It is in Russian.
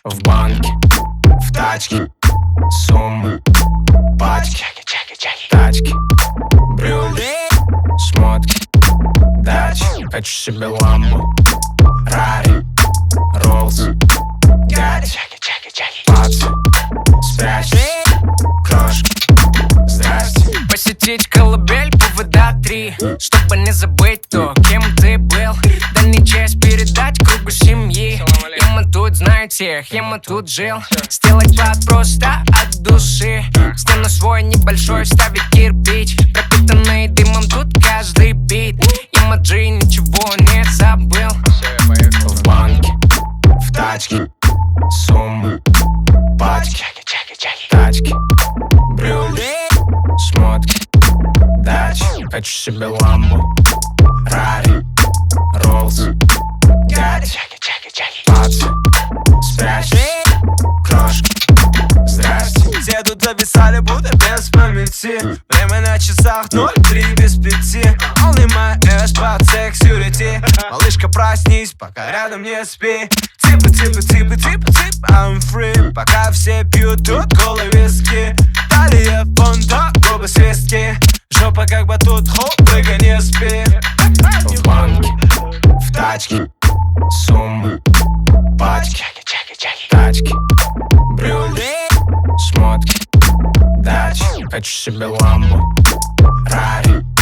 В банке, в тачке, суммы, пачки, тачки, брюли, шмотки, дачи. Хочу себе ламбу, Рари, Роллс, Гади. Пацы, спрячься, крошки, здрасте. Посетить колыбель повода 3, чтобы не забыть то, кем ты был. Да не честь передать кругу семьи. И мы тут, знаете, кем мы тут жил. Сделать клад просто от души. Стену свой небольшой ставить кирпич, пропитанный дымом тут каждый бит. И Маджи ничего не забыл. В банке, в тачке, суммы, пачки, тачки, брюли, шмотки, дачи. Хочу себе ламбу, Рари, Роллс, Гади. Пацы, спрячься, крошки, здрасте. Все тут зависали, будто без памяти. Время на часах 03 без 5. Only my ass под security. Малышка, проснись, пока рядом не спи. Типа, I'm free. Пока все пьют тут колы виски. Талия, фонда, губы свистки. Жопа как батут, хоп, прыгай, не спи. В банке, в тачке, суммы, пачки, тачки, брюли, шмотки, дачи. Хочу себе ламбу, Рари,